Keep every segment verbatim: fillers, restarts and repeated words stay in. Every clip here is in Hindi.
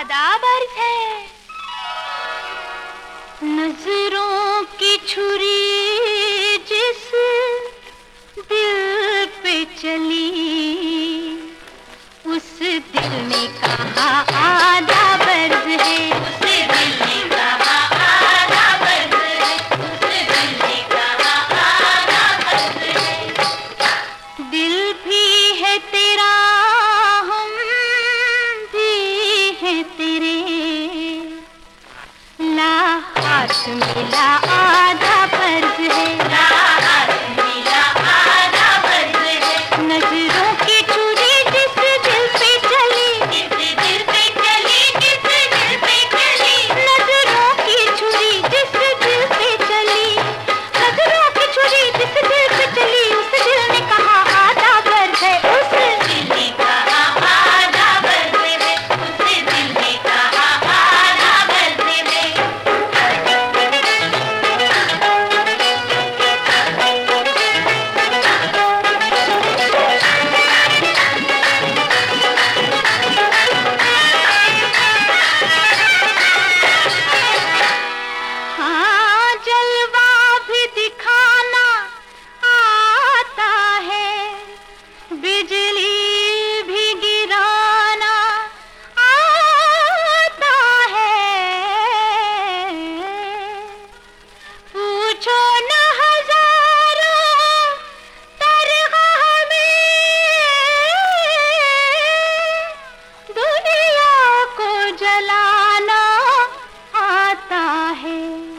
आदाब अर्ज है। नजरों की छुरी जिस दिल पे चली, उस दिल ने कहा आदाब अर्ज है। उस दिल ने कहा आदाब अर्ज है। उस दिल ने कहा आदाब अर्ज है। दिल भी है तेरा, हम भी हैं तेरे, ला हाथ मिला आधा फर्ज है। ला हाथ मिला आधा फर्ज है। नजरों की छुरी जिस दिल पे चली, जिस दिल पे चली, जिस दिल पे चली। नजरों की छुरी जिस दिल पे चली, नजरों की छुरी जिस दिल पे चली, उस दिल ने कहा आधा फर्ज है। उस दिल ने कहा आधा फर्ज है। उस दिल ने कहा आधा फर्ज है। हाँ, जलवा भी दिखाना आता है, बिजली भी गिराना आता है। पूछो न हजारों तरह में, दुनिया को जलाना आता है।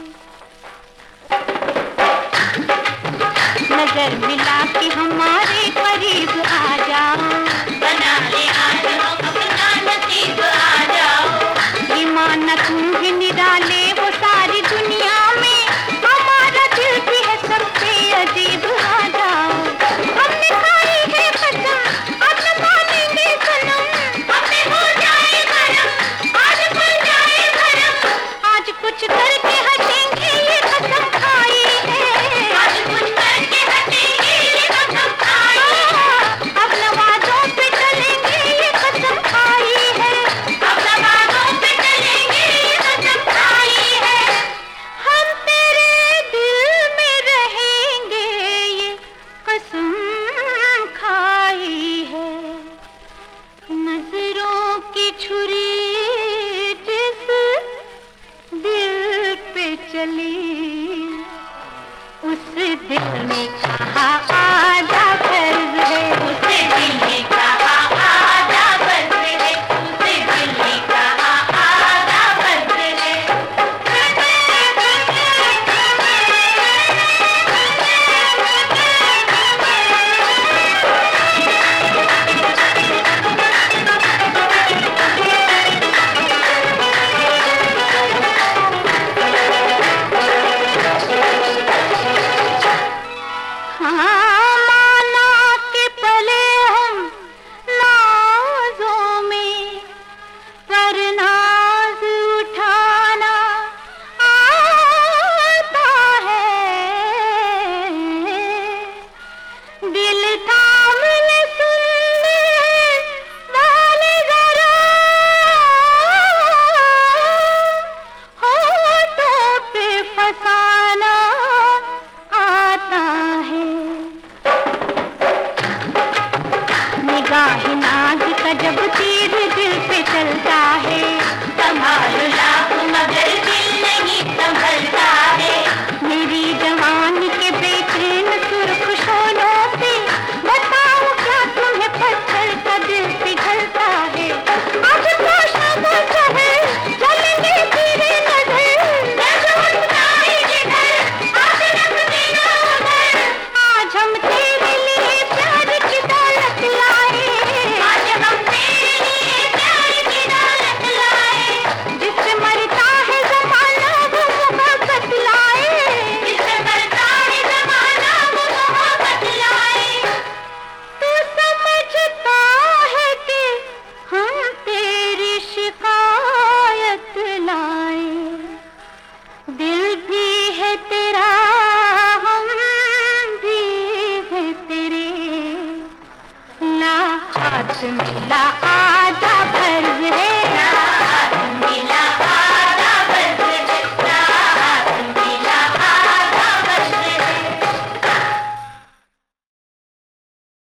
नजर मिला के हमारे करीब आ जाओ, बना ले आज हम अपना नसीब आ जाओ। ईमान तुम भी निराले हो सारी दुनिया में, हमारा दिल भी है सबसे अजीब आ जाओ। हमने खाई है कसम आज न मानेंगे सनम, हमने हो जाए भरम आज खुल जाए भरम। आज कुछ करके हटेंगे ये कसम खाई है, आज कुछ करके हटेंगे ये कसम खाई है। अब नवाजों पे चलेंगे ये कसम खाई है, अब नवाजों पे चलेंगे ये कसम खाई है। हम तेरे दिल में रहेंगे ये कसम खाई है। नजरों की छुरी जिस दिल पे चली, उस दिल ने कहा